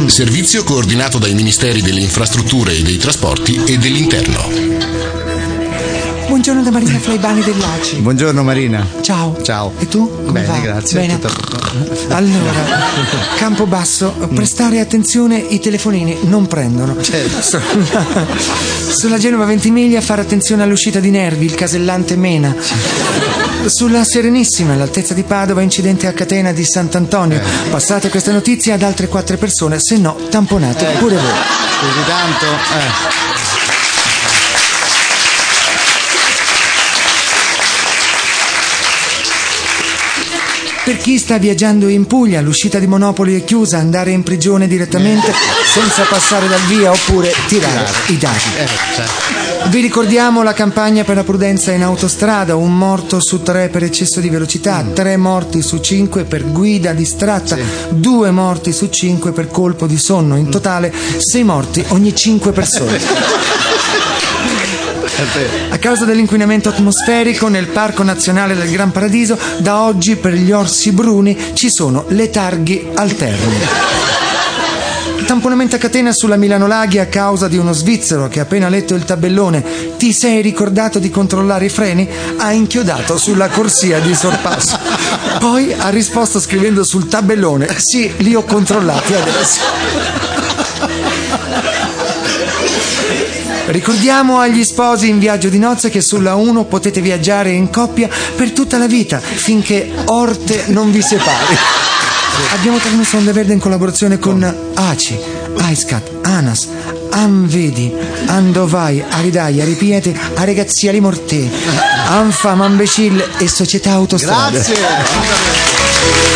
Servizio coordinato dai Ministeri delle Infrastrutture e dei Trasporti e dell'Interno. Buongiorno da Marina Flaibani dell'ACI. Buongiorno Marina. Ciao. Ciao. E tu? Come Bene, va? grazie. Bene. Allora, Campobasso, prestare attenzione, i telefonini non prendono. Certo. Sulla Genova Ventimiglia fare attenzione all'uscita di Nervi, il casellante Mena. Sulla Serenissima, all'altezza di Padova, incidente a catena di Sant'Antonio. Passate queste notizie ad altre 4 persone, se no tamponate pure voi. Così tanto. Per chi sta viaggiando in Puglia, l'uscita di Monopoli è chiusa, andare in prigione direttamente senza passare dal via oppure tirare i dati. Vi ricordiamo la campagna per la prudenza in autostrada: 1 morto su 3 per eccesso di velocità, 3 morti su 5 per guida distratta, 2 morti su 5 per colpo di sonno, in totale 6 morti ogni 5 persone. A causa dell'inquinamento atmosferico nel Parco Nazionale del Gran Paradiso, da oggi per gli orsi bruni ci sono letarghi alterni. Tamponamento a catena sulla Milano Laghi a causa di uno svizzero che, appena letto il tabellone "ti sei ricordato di controllare i freni?", ha inchiodato sulla corsia di sorpasso. Poi ha risposto scrivendo sul tabellone "sì, li ho controllati adesso". Ricordiamo agli sposi in viaggio di nozze che sulla 1 potete viaggiare in coppia per tutta la vita, finché Orte non vi separi. Abbiamo trasmesso Onda Verde in collaborazione con ACI, AISCAT, ANAS, Anvedi, Andovai, Aridai, Aripiete, Aregaziali Mortè, Anfa, Mambecil e Società Autostrade. Grazie.